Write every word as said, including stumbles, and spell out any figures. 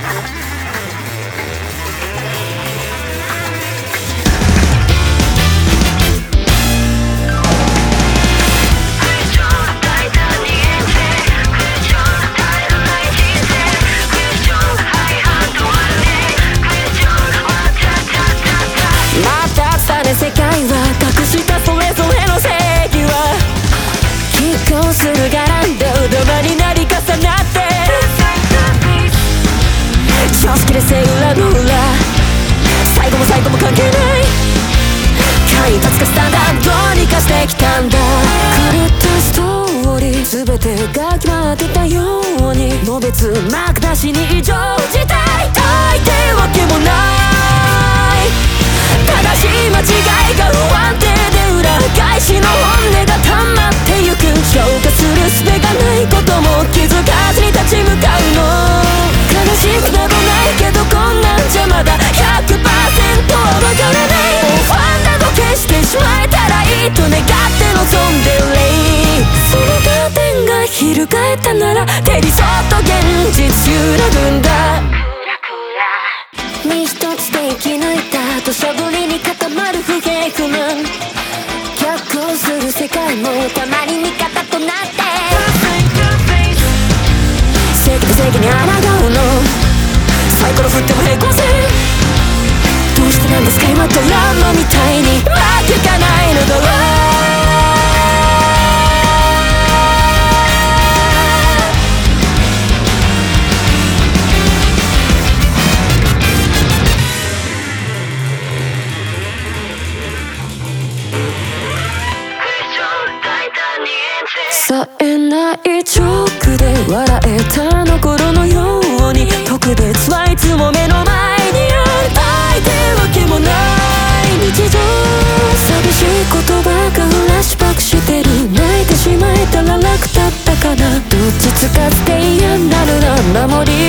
世界は隠したそれぞれの正義は拮抗するがらんでうどまになり重なって常識でせ裏の裏最後も最後も関係ない間一髪かスタンダードどうにかしてきたんだ狂ったストーリー全てが決まってたようにのべつ幕なしに異常事態大ってわけもない正しい間違いが不安定で裏返しの本音が溜まってゆく消化する術がないことも気づかずに立ち向かうの悲しくなどないけどこんなんじゃまだ ひゃくパーセント はわからないもうファンなど消してしまえたらいいと願って望んでるそのカーテンが翻ったなら手にそっと現実揺らぐんだ身一つで生き抜いた土砂降りに固まる不平不満逆行する世界もたまに味方となって正義と正義に抗うのサイコロ振っても平行線どうしてなんですか今ドラマみたいにうまくいかないのだろう冴えないチョークで笑えたの頃のように特別はいつも目の前にある愛ってわけもない日常寂しい言葉がフラッシュバックしてる泣いてしまえたら楽だったかなどっちつかずで嫌になるな守り